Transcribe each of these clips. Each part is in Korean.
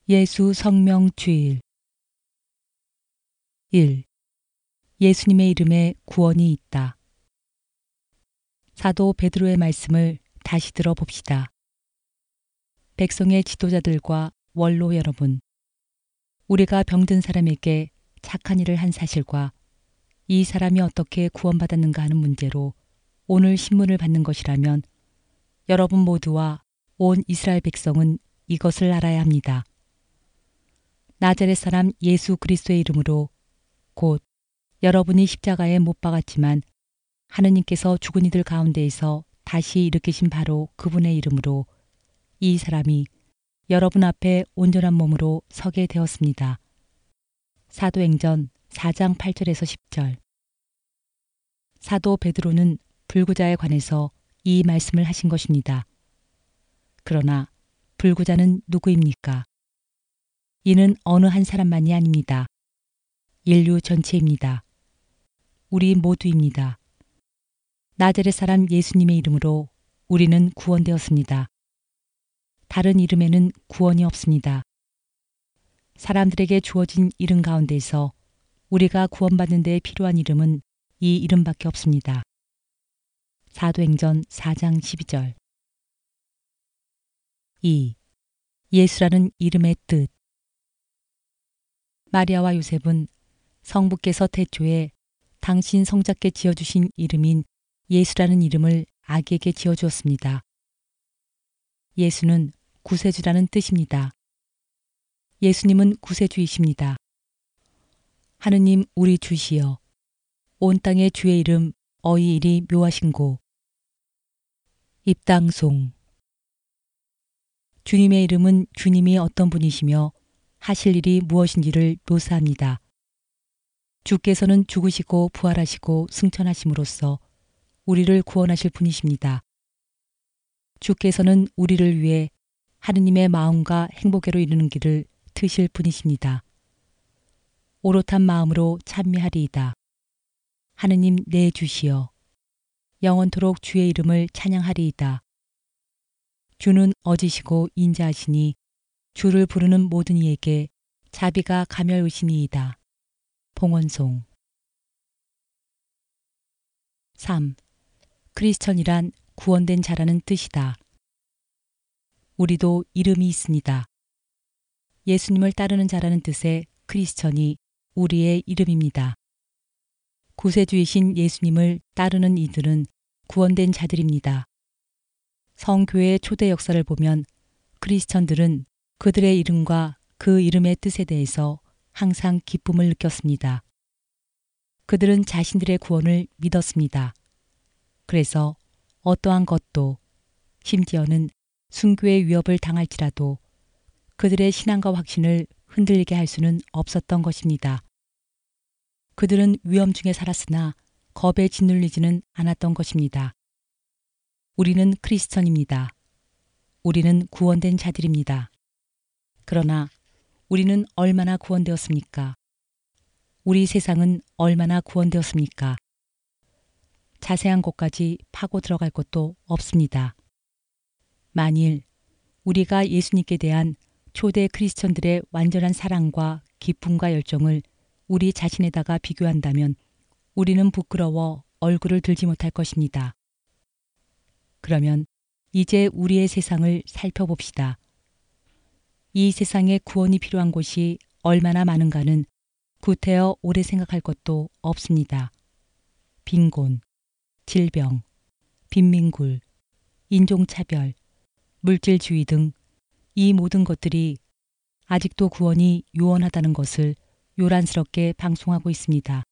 예수 성명 주일 1. 예수님의 이름에 구원이 있다. 사도 베드로의 말씀을 다시 들어봅시다. 백성의 지도자들과 원로 여러분, 우리가 병든 사람에게 착한 일을 한 사실과 이 사람이 어떻게 구원받았는가 하는 문제로 오늘 신문을 받는 것이라면 여러분 모두와 온 이스라엘 백성은 이것을 알아야 합니다. 나자렛 사람 예수 그리스도의 이름으로 곧 여러분이 십자가에 못 박았지만 하느님께서 죽은 이들 가운데에서 다시 일으키신 바로 그분의 이름으로 이 사람이 여러분 앞에 온전한 몸으로 서게 되었습니다. 사도행전 4장 8절에서 10절. 사도 베드로는 불구자에 관해서 이 말씀을 하신 것입니다. 그러나 불구자는 누구입니까? 이는 어느 한 사람만이 아닙니다. 인류 전체입니다. 우리 모두입니다. 나자렛 사람 예수님의 이름으로 우리는 구원되었습니다. 다른 이름에는 구원이 없습니다. 사람들에게 주어진 이름 가운데서 우리가 구원받는 데 필요한 이름은 이 이름밖에 없습니다. 사도행전 4장 12절. 2. 예수라는 이름의 뜻. 마리아와 요셉은 성부께서 태초에 당신 성자께 지어주신 이름인 예수라는 이름을 아기에게 지어주었습니다. 예수는 구세주라는 뜻입니다. 예수님은 구세주이십니다. 하느님 우리 주시여, 온 땅의 주의 이름 어이일이 묘하신고. 입당송. 주님의 이름은 주님이 어떤 분이시며 하실 일이 무엇인지를 묘사합니다. 주께서는 죽으시고 부활하시고 승천하심으로써 우리를 구원하실 분이십니다. 주께서는 우리를 위해 하느님의 마음과 행복에로 이르는 길을 트실 분이십니다. 오롯한 마음으로 찬미하리이다. 하느님 내 주시여, 영원토록 주의 이름을 찬양하리이다. 주는 어지시고 인자하시니 주를 부르는 모든 이에게 자비가 가멸의시니이다. 봉헌송. 3. 크리스천이란 구원된 자라는 뜻이다. 우리도 이름이 있습니다. 예수님을 따르는 자라는 뜻의 크리스천이 우리의 이름입니다. 구세주이신 예수님을 따르는 이들은 구원된 자들입니다. 성교회의 초대 역사를 보면 크리스천들은 그들의 이름과 그 이름의 뜻에 대해서 항상 기쁨을 느꼈습니다. 그들은 자신들의 구원을 믿었습니다. 그래서 어떠한 것도, 심지어는 순교의 위협을 당할지라도 그들의 신앙과 확신을 흔들리게 할 수는 없었던 것입니다. 그들은 위험 중에 살았으나 겁에 짓눌리지는 않았던 것입니다. 우리는 크리스천입니다. 우리는 구원된 자들입니다. 그러나 우리는 얼마나 구원되었습니까? 우리 세상은 얼마나 구원되었습니까? 자세한 것까지 파고 들어갈 것도 없습니다. 만일 우리가 예수님께 대한 초대 크리스천들의 완전한 사랑과 기쁨과 열정을 우리 자신에다가 비교한다면 우리는 부끄러워 얼굴을 들지 못할 것입니다. 그러면 이제 우리의 세상을 살펴봅시다. 이 세상에 구원이 필요한 곳이 얼마나 많은가는 구태여 오래 생각할 것도 없습니다. 빈곤, 질병, 빈민굴, 인종차별, 물질주의 등 이 모든 것들이 아직도 구원이 요원하다는 것을 요란스럽게 방송하고 있습니다.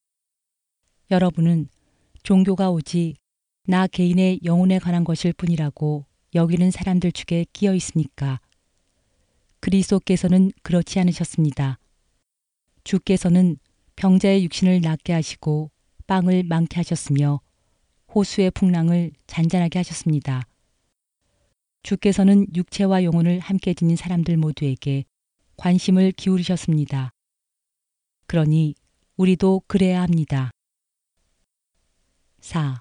여러분은 종교가 오직 나 개인의 영혼에 관한 것일 뿐이라고 여기는 사람들 축에 끼어 있습니까? 그리스도께서는 그렇지 않으셨습니다. 주께서는 병자의 육신을 낫게 하시고 빵을 많게 하셨으며 호수의 풍랑을 잔잔하게 하셨습니다. 주께서는 육체와 영혼을 함께 지닌 사람들 모두에게 관심을 기울이셨습니다. 그러니 우리도 그래야 합니다. 4.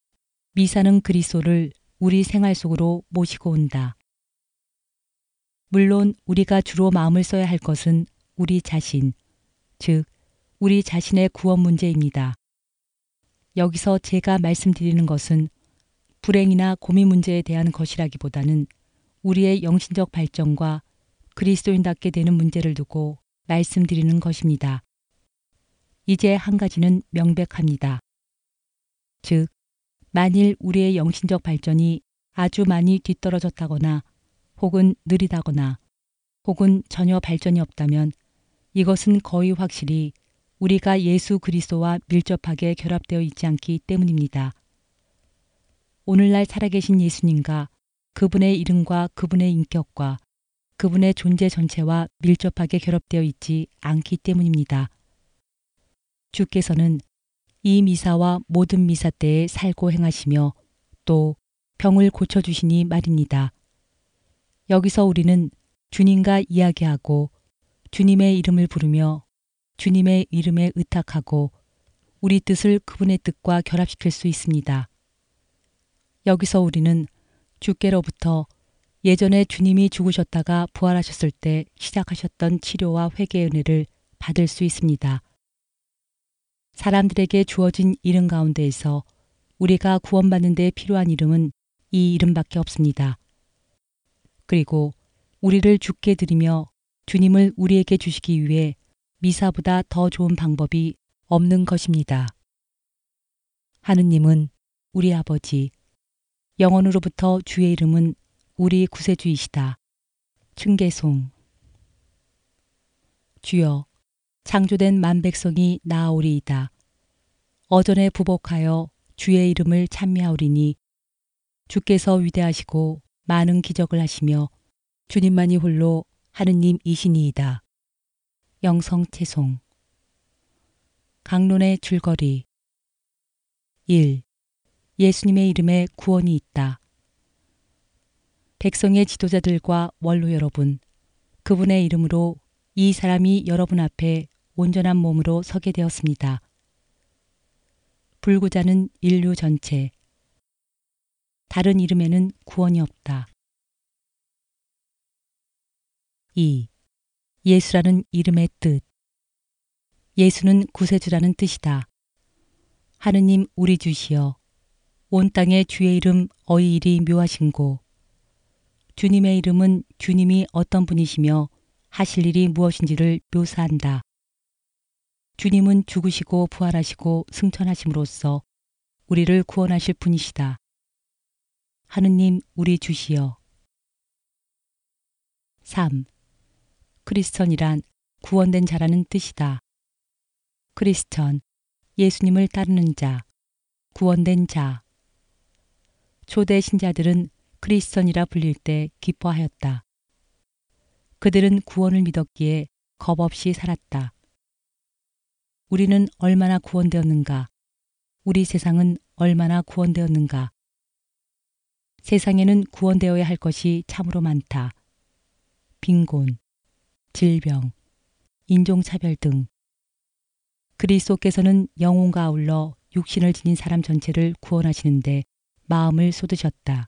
미사는 그리스도를 우리 생활 속으로 모시고 온다. 물론 우리가 주로 마음을 써야 할 것은 우리 자신, 즉 우리 자신의 구원 문제입니다. 여기서 제가 말씀드리는 것은 불행이나 고민 문제에 대한 것이라기보다는 우리의 영신적 발전과 그리스도인답게 되는 문제를 두고 말씀드리는 것입니다. 이제 한 가지는 명백합니다. 즉, 만일 우리의 영신적 발전이 아주 많이 뒤떨어졌다거나 혹은 느리다거나 혹은 전혀 발전이 없다면 이것은 거의 확실히 우리가 예수 그리스도와 밀접하게 결합되어 있지 않기 때문입니다. 오늘날 살아계신 예수님과 그분의 이름과 그분의 인격과 그분의 존재 전체와 밀접하게 결합되어 있지 않기 때문입니다. 주께서는 이 미사와 모든 미사 때에 살고 행하시며 또 병을 고쳐주시니 말입니다. 여기서 우리는 주님과 이야기하고 주님의 이름을 부르며 주님의 이름에 의탁하고 우리 뜻을 그분의 뜻과 결합시킬 수 있습니다. 여기서 우리는 주께로부터 예전에 주님이 죽으셨다가 부활하셨을 때 시작하셨던 치료와 회개의 은혜를 받을 수 있습니다. 사람들에게 주어진 이름 가운데에서 우리가 구원받는 데 필요한 이름은 이 이름밖에 없습니다. 그리고 우리를 주께 드리며 주님을 우리에게 주시기 위해 미사보다 더 좋은 방법이 없는 것입니다. 하느님은 우리 아버지, 영원으로부터 주의 이름은 우리 구세주이시다. 층계송. 주여, 창조된 만백성이 나아오리이다. 어전에 부복하여 주의 이름을 찬미하오리니 주께서 위대하시고 많은 기적을 하시며 주님만이 홀로 하느님이시니이다. 영성채송. 강론의 줄거리. 1. 예수님의 이름에 구원이 있다. 백성의 지도자들과 원로 여러분, 그분의 이름으로 이 사람이 여러분 앞에 온전한 몸으로 서게 되었습니다. 불구자는 인류 전체. 다른 이름에는 구원이 없다. 2. 예수라는 이름의 뜻. 예수는 구세주라는 뜻이다. 하느님 우리 주시여, 온 땅에 주의 이름 어이일이 묘하신고, 주님의 이름은 주님이 어떤 분이시며 하실 일이 무엇인지를 묘사한다. 주님은 죽으시고 부활하시고 승천하심으로써 우리를 구원하실 분이시다. 하느님 우리 주시여. 3. 크리스천이란 구원된 자라는 뜻이다. 크리스천, 예수님을 따르는 자, 구원된 자. 초대 신자들은 크리스천이라 불릴 때 기뻐하였다. 그들은 구원을 믿었기에 겁없이 살았다. 우리는 얼마나 구원되었는가? 우리 세상은 얼마나 구원되었는가? 세상에는 구원되어야 할 것이 참으로 많다. 빈곤, 질병, 인종차별 등. 그리스도께서는 영혼과 아울러 육신을 지닌 사람 전체를 구원하시는데 마음을 쏟으셨다.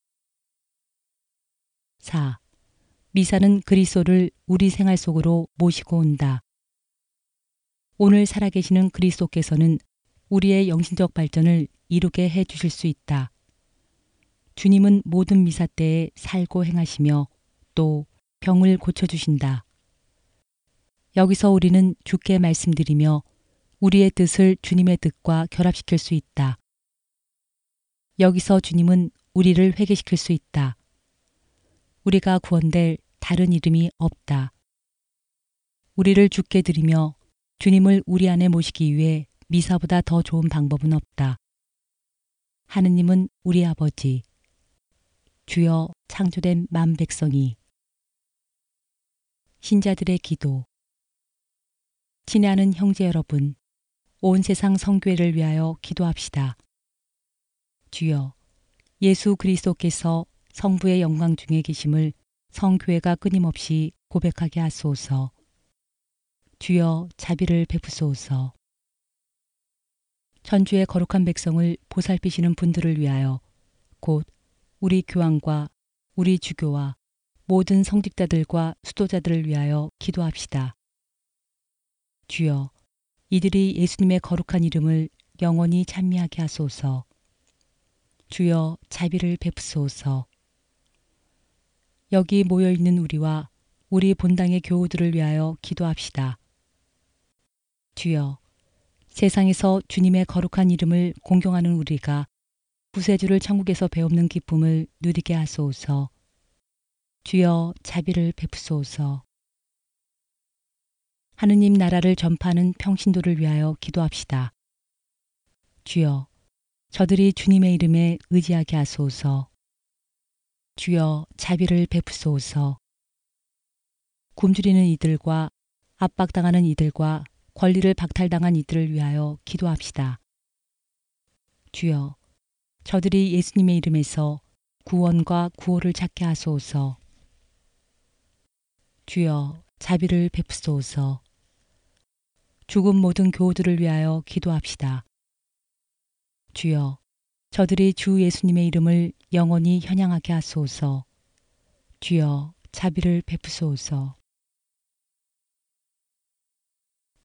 4. 미사는 그리스도를 우리 생활 속으로 모시고 온다. 오늘 살아계시는 그리스도께서는 우리의 영신적 발전을 이루게 해 주실 수 있다. 주님은 모든 미사 때에 살고 행하시며 또 병을 고쳐주신다. 여기서 우리는 주께 말씀드리며 우리의 뜻을 주님의 뜻과 결합시킬 수 있다. 여기서 주님은 우리를 회개시킬 수 있다. 우리가 구원될 다른 이름이 없다. 우리를 주께 드리며 주님을 우리 안에 모시기 위해 미사보다 더 좋은 방법은 없다. 하느님은 우리 아버지, 주여 창조된 만백성이. 신자들의 기도. 친애하는 형제 여러분, 온 세상 성교회를 위하여 기도합시다. 주여, 예수 그리스도께서 성부의 영광 중에 계심을 성교회가 끊임없이 고백하게 하소서. 주여 자비를 베푸소서. 천주의 거룩한 백성을 보살피시는 분들을 위하여 곧 우리 교황과 우리 주교와 모든 성직자들과 수도자들을 위하여 기도합시다. 주여, 이들이 예수님의 거룩한 이름을 영원히 찬미하게 하소서. 주여, 자비를 베푸소서. 여기 모여있는 우리와 우리 본당의 교우들을 위하여 기도합시다. 주여, 세상에서 주님의 거룩한 이름을 공경하는 우리가 구세주를 천국에서 배우는 기쁨을 누리게 하소서. 주여, 자비를 베푸소서. 하느님 나라를 전파하는 평신도를 위하여 기도합시다. 주여, 저들이 주님의 이름에 의지하게 하소서. 주여, 자비를 베푸소서. 굶주리는 이들과 압박당하는 이들과 권리를 박탈당한 이들을 위하여 기도합시다. 주여, 저들이 예수님의 이름에서 구원과 구호를 찾게 하소서. 주여, 자비를 베푸소서. 죽은 모든 교우들을 위하여 기도합시다. 주여, 저들이 주 예수님의 이름을 영원히 현양하게 하소서. 주여, 자비를 베푸소서.